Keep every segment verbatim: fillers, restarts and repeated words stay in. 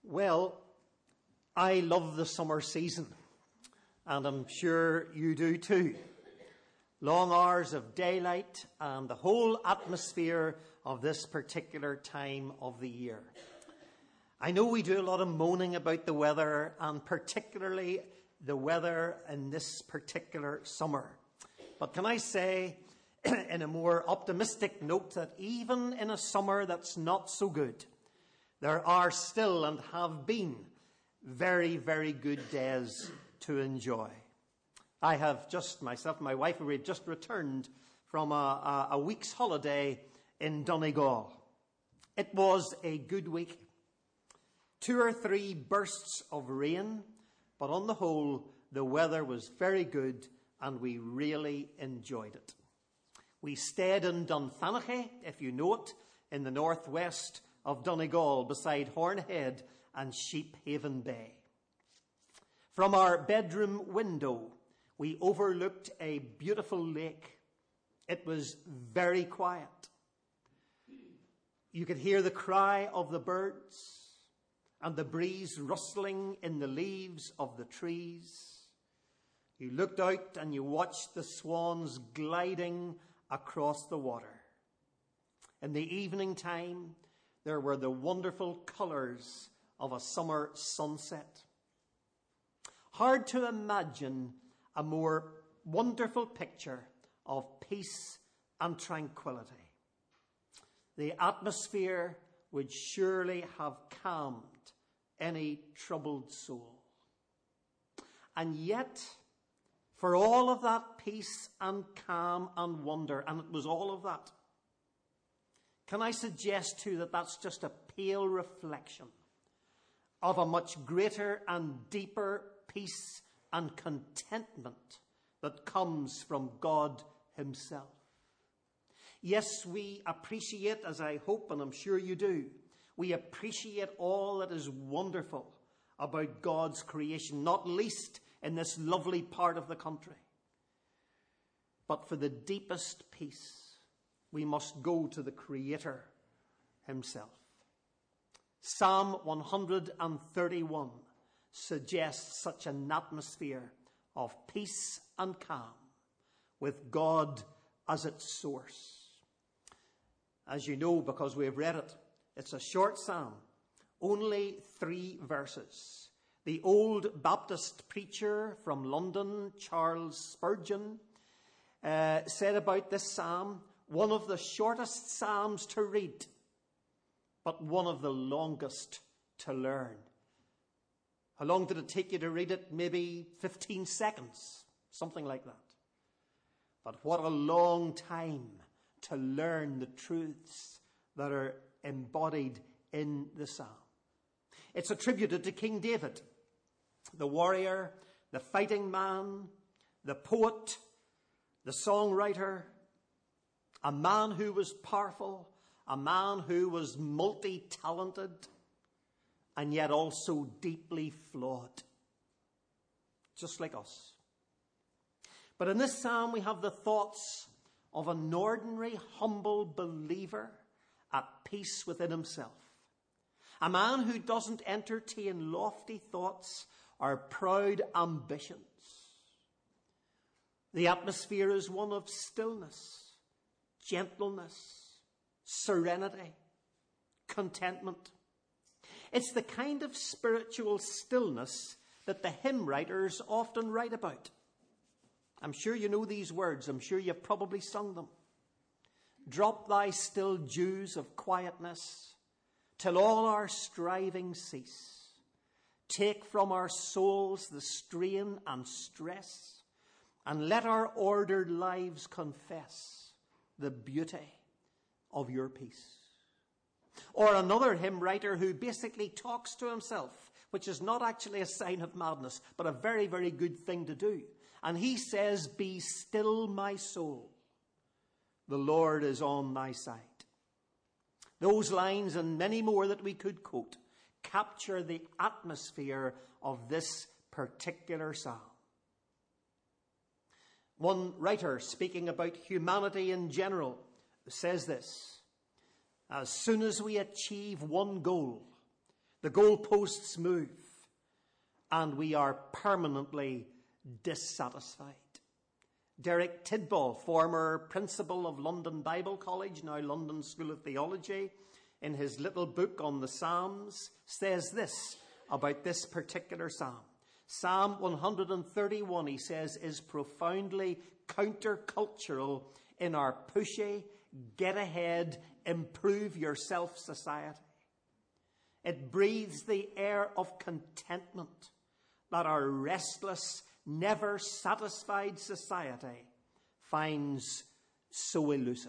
Well, I love the summer season, and I'm sure you do too. Long hours of daylight and the whole atmosphere of this particular time of the year. I know we do a lot of moaning about the weather, and particularly the weather in this particular summer. But can I say, in a more optimistic note, that even in a summer that's not so good, there are still and have been very, very good days to enjoy. I have just, myself and my wife, we had just returned from a, a, a week's holiday in Donegal. It was a good week. Two or three bursts of rain, but on the whole, the weather was very good and we really enjoyed it. We stayed in Dunfanaghy, if you know it, in the northwest of Donegal, beside Hornhead and Sheephaven Bay. From our bedroom window, we overlooked a beautiful lake. It was very quiet. You could hear the cry of the birds and the breeze rustling in the leaves of the trees. You looked out and you watched the swans gliding across the water. In the evening time, there were the wonderful colours of a summer sunset. Hard to imagine a more wonderful picture of peace and tranquility. The atmosphere would surely have calmed any troubled soul. And yet, for all of that peace and calm and wonder, and it was all of that, can I suggest to you that that's just a pale reflection of a much greater and deeper peace and contentment that comes from God himself? Yes, we appreciate, as I hope and I'm sure you do, we appreciate all that is wonderful about God's creation, not least in this lovely part of the country. But for the deepest peace, we must go to the Creator himself. Psalm one thirty-one suggests such an atmosphere of peace and calm with God as its source. As you know, because we have read it, it's a short psalm, only three verses. The old Baptist preacher from London, Charles Spurgeon, uh, said about this psalm, one of the shortest psalms to read, but one of the longest to learn. How long did it take you to read it? Maybe fifteen seconds, something like that. But what a long time to learn the truths that are embodied in the psalm. It's attributed to King David, the warrior, the fighting man, the poet, the songwriter, a man who was powerful, a man who was multi-talented, and yet also deeply flawed, just like us. But in this psalm we have the thoughts of an ordinary, humble believer at peace within himself. A man who doesn't entertain lofty thoughts or proud ambitions. The atmosphere is one of stillness, gentleness, serenity, contentment. It's the kind of spiritual stillness that the hymn writers often write about. I'm sure you know these words. I'm sure you've probably sung them. Drop thy still dews of quietness till all our striving cease. Take from our souls the strain and stress, and let our ordered lives confess the beauty of your peace. Or another hymn writer who basically talks to himself, which is not actually a sign of madness, but a very, very good thing to do. And he says, be still, my soul. The Lord is on thy side. Those lines and many more that we could quote capture the atmosphere of this particular psalm. One writer, speaking about humanity in general, says this: as soon as we achieve one goal, The goalposts move, and we are permanently dissatisfied. Derek Tidball, former principal of London Bible College, now London School of Theology, in his little book on the Psalms, says this about this particular psalm. Psalm one thirty-one, he says, is profoundly countercultural in our pushy, get ahead, improve yourself society. It breathes the air of contentment that our restless, never satisfied society finds so elusive.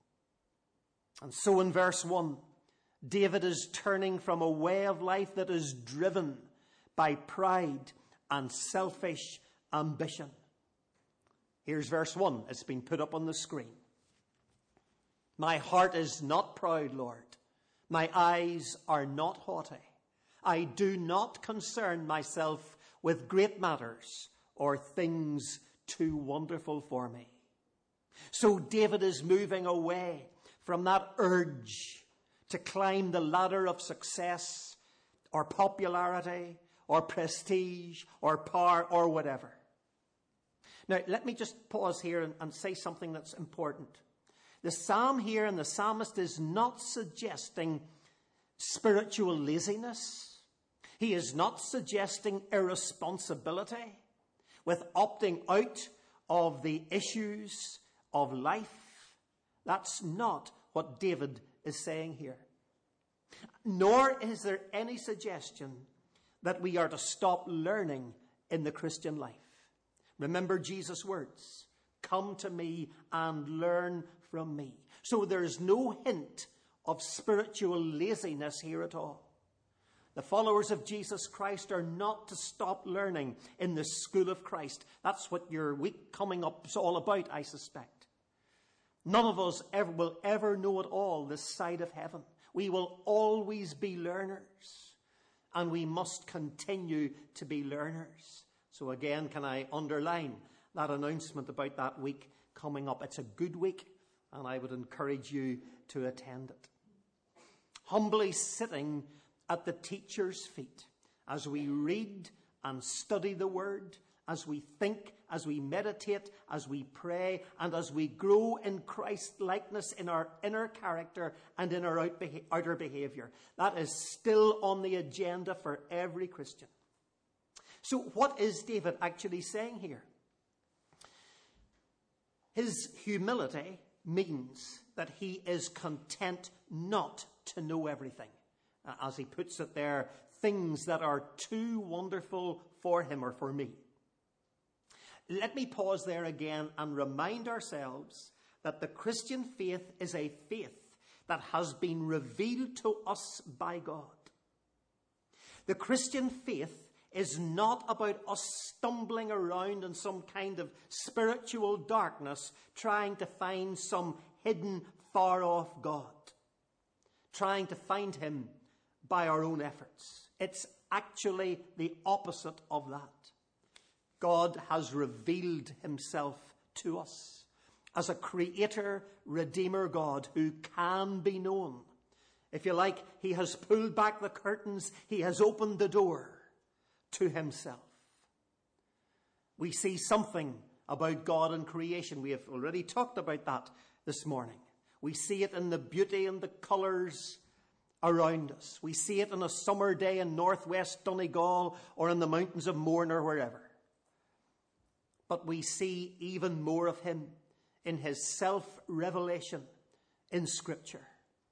And so in verse one, David is turning from a way of life that is driven by pride and selfish ambition. Here's verse one. It's been put up on the screen. My heart is not proud, Lord. My eyes are not haughty. I do not concern myself with great matters or things too wonderful for me. So David is moving away from that urge to climb the ladder of success or popularity or prestige or power or whatever. Now, let me just pause here and, and say something that's important. The psalm here and the psalmist is not suggesting spiritual laziness. He is not suggesting irresponsibility with opting out of the issues of life. That's not what David is saying here. Nor is there any suggestion that we are to stop learning in the Christian life. Remember Jesus' words, come to me and learn from me. So there's no hint of spiritual laziness here at all. The followers of Jesus Christ are not to stop learning in the school of Christ. That's what your week coming up is all about, I suspect. None of us ever will ever know it all this side of heaven. We will always be learners, and we must continue to be learners. So again, can I underline that announcement about that week coming up? It's a good week, and I would encourage you to attend it. Humbly sitting at the teacher's feet as we read and study the word, as we think, as we meditate, as we pray, and as we grow in Christ likeness in our inner character and in our outer behavior. That is still on the agenda for every Christian. So what is David actually saying here? His humility means that he is content not to know everything. As he puts it there, things that are too wonderful for him or for me. Let me pause there again and remind ourselves that the Christian faith is a faith that has been revealed to us by God. The Christian faith is not about us stumbling around in some kind of spiritual darkness, trying to find some hidden, far-off God, trying to find him by our own efforts. It's actually the opposite of that. God has revealed himself to us as a creator, redeemer God who can be known. If you like, he has pulled back the curtains. He has opened the door to himself. We see something about God and creation. We have already talked about that this morning. We see it in the beauty and the colours around us. We see it on a summer day in northwest Donegal or in the mountains of Mourne or wherever. But we see even more of him in his self-revelation in Scripture.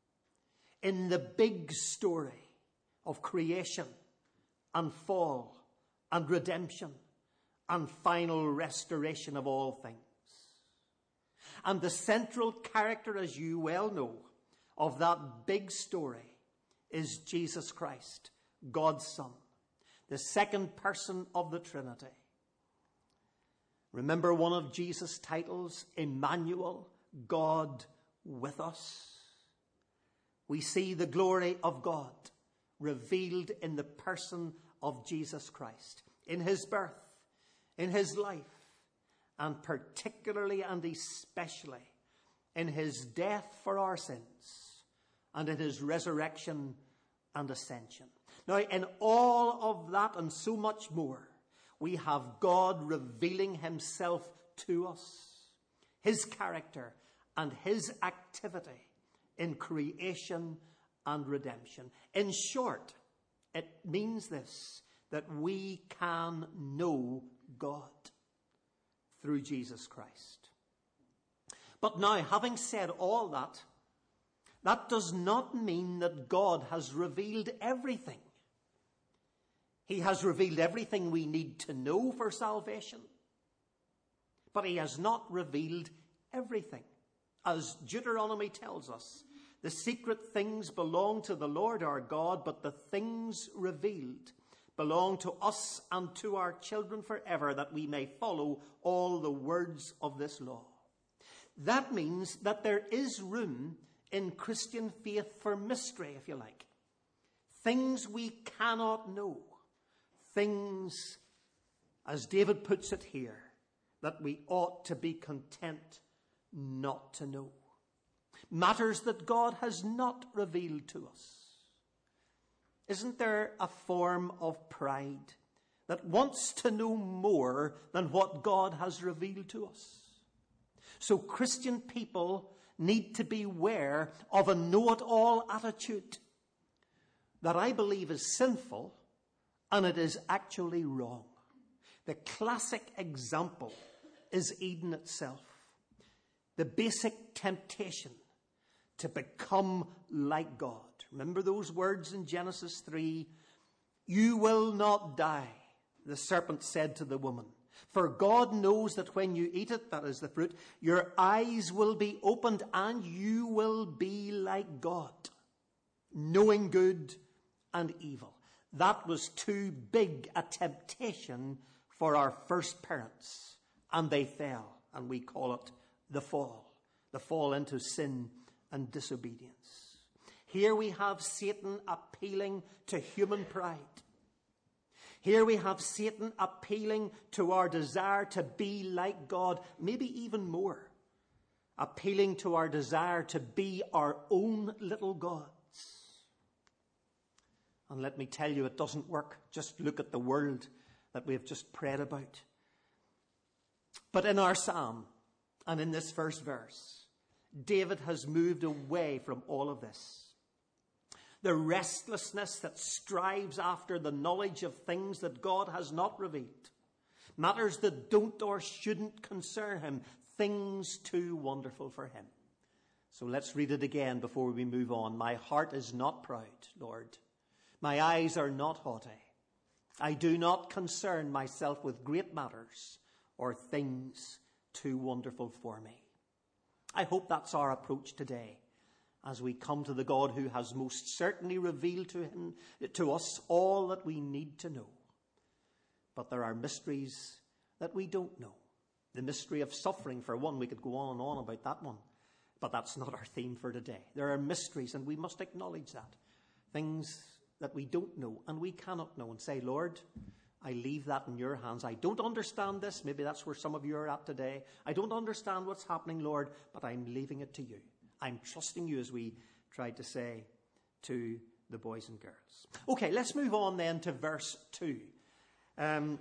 In the big story of creation and fall and redemption and final restoration of all things. And the central character, as you well know, of that big story is Jesus Christ, God's Son, the second person of the Trinity. Remember one of Jesus' titles, Emmanuel, God with us. We see the glory of God revealed in the person of Jesus Christ, in his birth, in his life, and particularly and especially in his death for our sins and in his resurrection and ascension. Now, in all of that and so much more, we have God revealing himself to us, his character and his activity in creation and redemption. In short, it means this, that we can know God through Jesus Christ. But now, having said all that, that does not mean that God has revealed everything. He has revealed everything we need to know for salvation. But he has not revealed everything. As Deuteronomy tells us, the secret things belong to the Lord our God, but the things revealed belong to us and to our children forever, that we may follow all the words of this law. That means that there is room in Christian faith for mystery, if you like. Things we cannot know. Things, as David puts it here, that we ought to be content not to know. Matters that God has not revealed to us. Isn't there a form of pride that wants to know more than what God has revealed to us? So Christian people need to beware of a know-it-all attitude that I believe is sinful, and it is actually wrong. The classic example is Eden itself. The basic temptation to become like God. Remember those words in Genesis three? You will not die, the serpent said to the woman. For God knows that when you eat it, that is the fruit, your eyes will be opened and you will be like God, knowing good and evil. That was too big a temptation for our first parents, and they fell, and we call it the fall, the fall into sin and disobedience. Here we have Satan appealing to human pride. Here we have Satan appealing to our desire to be like God, maybe even more. Appealing to our desire to be our own little gods. And let me tell you, it doesn't work. Just look at the world that we have just prayed about. But in our psalm, and in this first verse, David has moved away from all of this. The restlessness that strives after the knowledge of things that God has not revealed. Matters that don't or shouldn't concern him. Things too wonderful for him. So let's read it again before we move on. My heart is not proud, Lord. My eyes are not haughty. I do not concern myself with great matters or things too wonderful for me. I hope that's our approach today, as we come to the God who has most certainly revealed to him, to us all that we need to know. But there are mysteries that we don't know. The mystery of suffering, for one, we could go on and on about that one. But that's not our theme for today. There are mysteries, and we must acknowledge that. Things that we don't know and we cannot know, and say, Lord, I leave that in your hands. I don't understand this. Maybe that's where some of you are at today. I don't understand what's happening, Lord, but I'm leaving it to you. I'm trusting you, as we tried to say to the boys and girls. Okay, let's move on then to verse two. Um,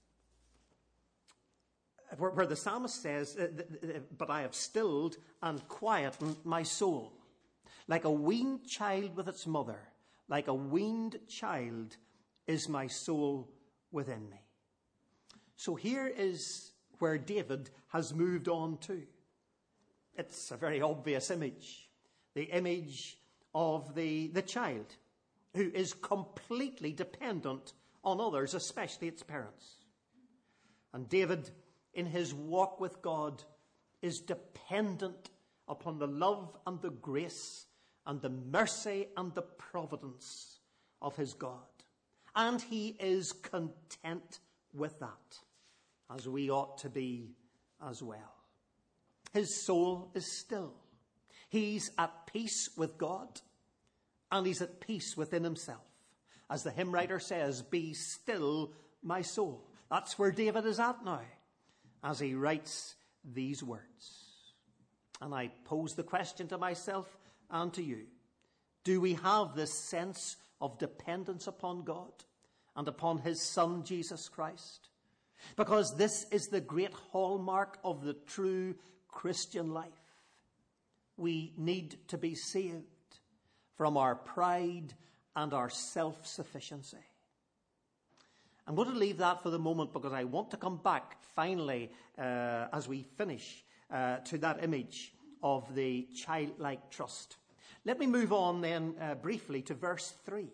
where, where the psalmist says, uh, th- but I have stilled and quietened my soul. Like a weaned child with its mother, like a weaned child is my soul within me. So here is where David has moved on to. It's a very obvious image. The image of the, the child who is completely dependent on others, especially its parents. And David, in his walk with God, is dependent upon the love and the grace and the mercy and the providence of his God. And he is content with that, as we ought to be as well. His soul is still. He's at peace with God, and he's at peace within himself. As the hymn writer says, be still my soul. That's where David is at now, as he writes these words. And I pose the question to myself and to you. Do we have this sense of dependence upon God and upon his Son, Jesus Christ. Because this is the great hallmark of the true Christian life. We need to be saved from our pride and our self-sufficiency. I'm going to leave that for the moment because I want to come back finally uh, as we finish uh, to that image of the childlike trust. Let me move on then uh, briefly to verse three.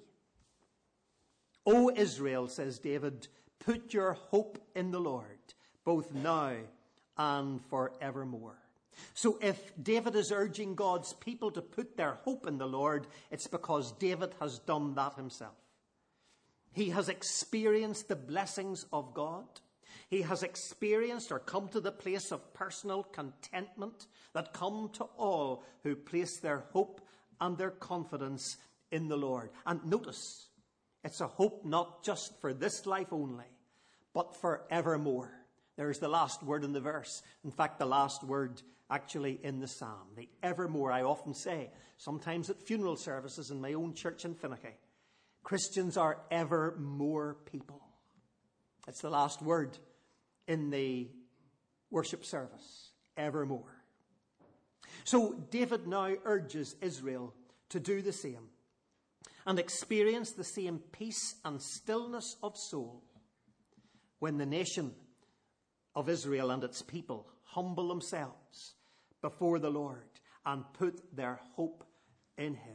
O Israel, says David, put your hope in the Lord, both now and forevermore. So if David is urging God's people to put their hope in the Lord, it's because David has done that himself. He has experienced the blessings of God. He has experienced or come to the place of personal contentment that come to all who place their hope and their confidence in the Lord. And notice, it's a hope not just for this life only, but for evermore. There's the last word in the verse. In fact, the last word actually in the psalm. The evermore, I often say, sometimes at funeral services in my own church in Finnicky, Christians are evermore people. It's the last word in the worship service. Evermore. So David now urges Israel to do the same and experience the same peace and stillness of soul when the nation of Israel and its people humble themselves before the Lord and put their hope in him.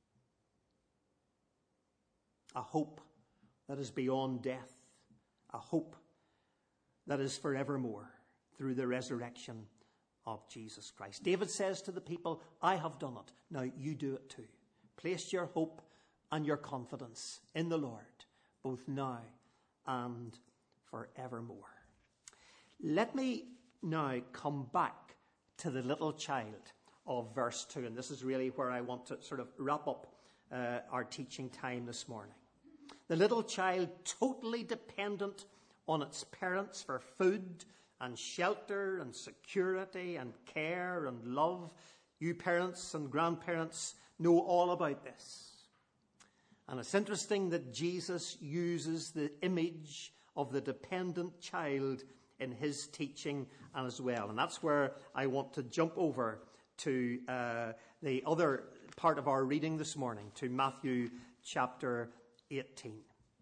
A hope that is beyond death. A hope that is forevermore through the resurrection of Jesus Christ. David says to the people, I have done it. Now you do it too. Place your hope and your confidence in the Lord, both now and forevermore. Let me now come back to the little child of verse two. And this is really where I want to sort of wrap up uh, our teaching time this morning. The little child, totally dependent on its parents for food and shelter and security and care and love. You parents and grandparents know all about this. And it's interesting that Jesus uses the image of the dependent child in his teaching as well. And that's where I want to jump over to uh, the other part of our reading this morning, to Matthew chapter eighteen.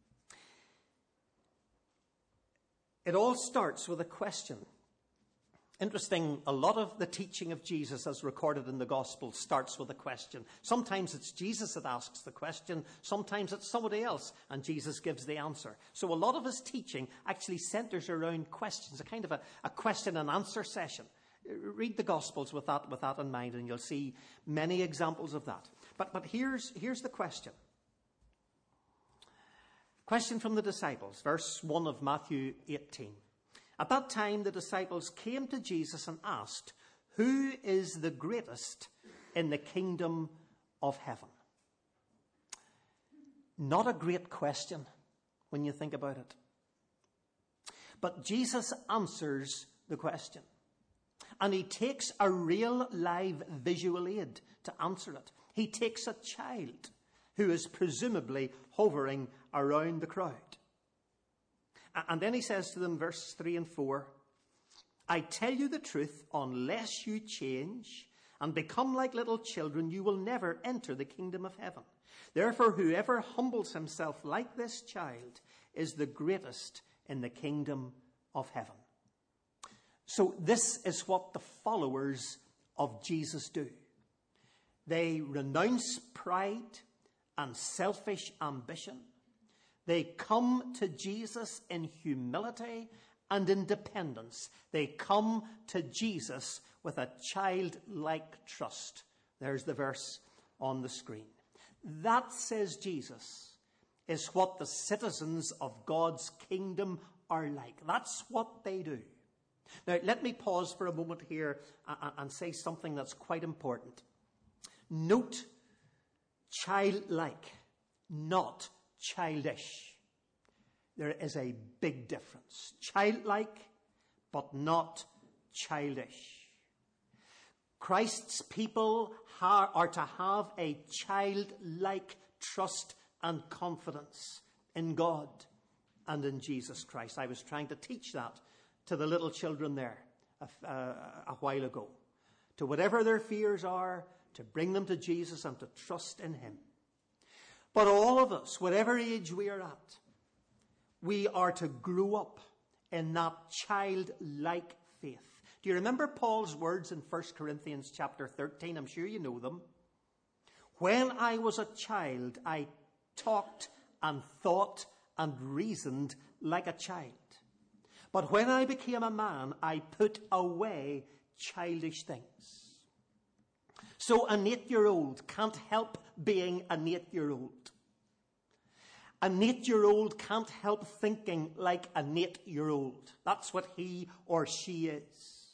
It all starts with a question. Interesting, a lot of the teaching of Jesus as recorded in the Gospel starts with a question. Sometimes it's Jesus that asks the question, sometimes it's somebody else, and Jesus gives the answer. So a lot of his teaching actually centers around questions, a kind of a, a question and answer session. Read the Gospels with that, with that in mind, and you'll see many examples of that. But, but here's, here's the question. Question from the disciples, verse one of Matthew eighteen. At that time, the disciples came to Jesus and asked, who is the greatest in the kingdom of heaven? Not a great question when you think about it. But Jesus answers the question. And he takes a real live visual aid to answer it. He takes a child who is presumably hovering around the crowd. And then he says to them, verse three and four, I tell you the truth, unless you change and become like little children, you will never enter the kingdom of heaven. Therefore, whoever humbles himself like this child is the greatest in the kingdom of heaven. So this is what the followers of Jesus do. They renounce pride and selfish ambition. They come to Jesus in humility and in dependence. They come to Jesus with a childlike trust. There's the verse on the screen. That, says Jesus, is what the citizens of God's kingdom are like. That's what they do. Now, let me pause for a moment here and say something that's quite important. Note childlike, not childish. There is a big difference. Childlike, but not childish. Christ's people are to have a childlike trust and confidence in God and in Jesus Christ. I was trying to teach that to the little children there a, uh, a while ago. To whatever their fears are, to bring them to Jesus and to trust in him. But all of us, whatever age we are at, we are to grow up in that childlike faith. Do you remember Paul's words in First Corinthians chapter thirteen? I'm sure you know them. When I was a child, I talked and thought and reasoned like a child. But when I became a man, I put away childish things. So an eight-year-old can't help being an eight-year-old. An eight-year-old can't help thinking like an eight-year-old. That's what he or she is.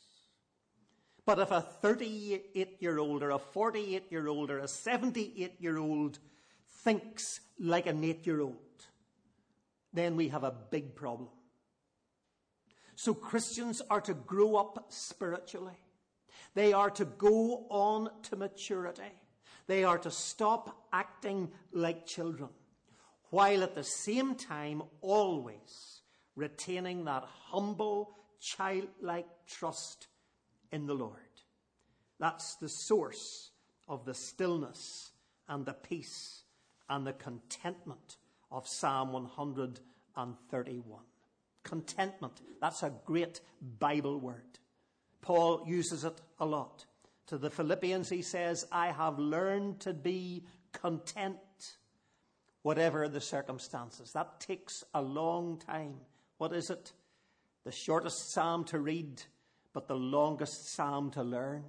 But if a thirty-eight-year-old or a forty-eight-year-old or a seventy-eight-year-old thinks like an eight-year-old, then we have a big problem. So Christians are to grow up spiritually. They are to go on to maturity. They are to stop acting like children, while at the same time always retaining that humble, childlike trust in the Lord. That's the source of the stillness and the peace and the contentment of Psalm one hundred thirty-one. Contentment, that's a great Bible word. Paul uses it a lot. To the Philippians he says, I have learned to be content, whatever the circumstances. That takes a long time. What is it? The shortest psalm to read, but the longest psalm to learn.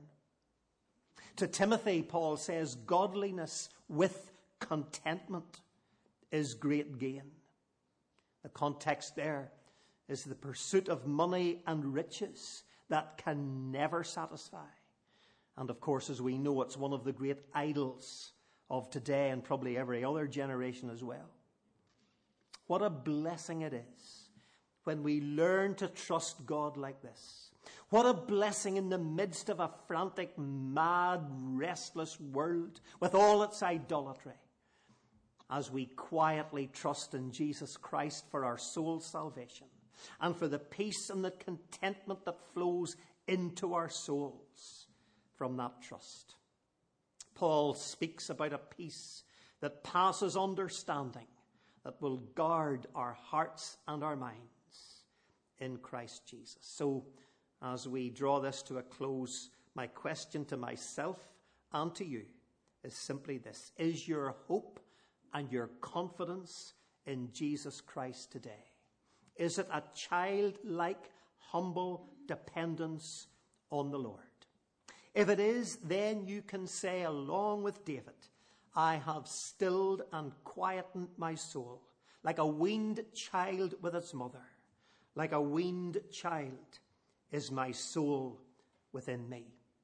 To Timothy, Paul says, godliness with contentment is great gain. The context there is the pursuit of money and riches that can never satisfy. And of course, as we know, it's one of the great idols of today and probably every other generation as well. What a blessing it is when we learn to trust God like this. What a blessing in the midst of a frantic, mad, restless world with all its idolatry, as we quietly trust in Jesus Christ for our soul's salvation and for the peace and the contentment that flows into our souls from that trust. Paul speaks about a peace that passes understanding, that will guard our hearts and our minds in Christ Jesus. So, as we draw this to a close, my question to myself and to you is simply this. Is your hope and your confidence in Jesus Christ today? Is it a childlike, humble dependence on the Lord? If it is, then you can say along with David, I have stilled and quietened my soul, like a weaned child with its mother. Like a weaned child is my soul within me.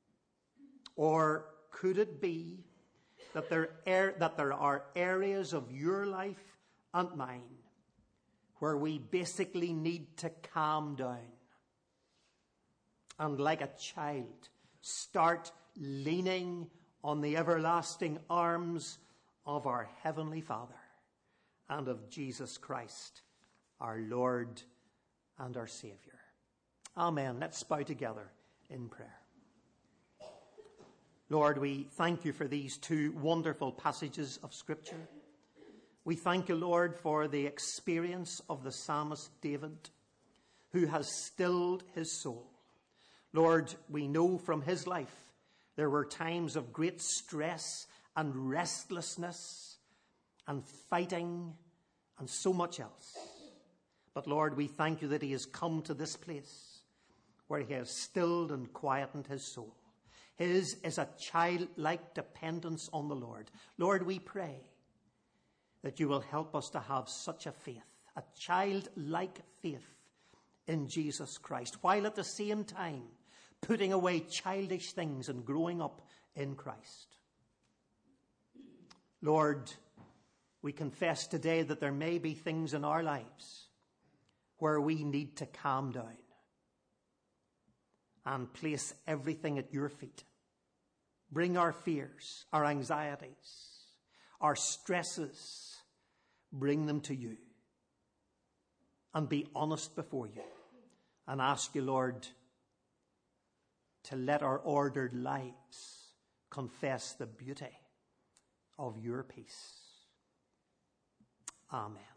Or could it be that there, are, that there are areas of your life and mine where we basically need to calm down and, like a child, start leaning on the everlasting arms of our Heavenly Father and of Jesus Christ, our Lord and our Saviour. Amen. Let's bow together in prayer. Lord, we thank you for these two wonderful passages of Scripture. We thank you, Lord, for the experience of the psalmist David, who has stilled his soul. Lord, we know from his life there were times of great stress and restlessness and fighting and so much else. But Lord, we thank you that he has come to this place where he has stilled and quietened his soul. His is a childlike dependence on the Lord. Lord, we pray that you will help us to have such a faith, a childlike faith in Jesus Christ, while at the same time putting away childish things and growing up in Christ. Lord, we confess today that there may be things in our lives where we need to calm down and place everything at your feet. Bring our fears, our anxieties, our stresses, bring them to you and be honest before you and ask you, Lord, to let our ordered lives confess the beauty of your peace. Amen.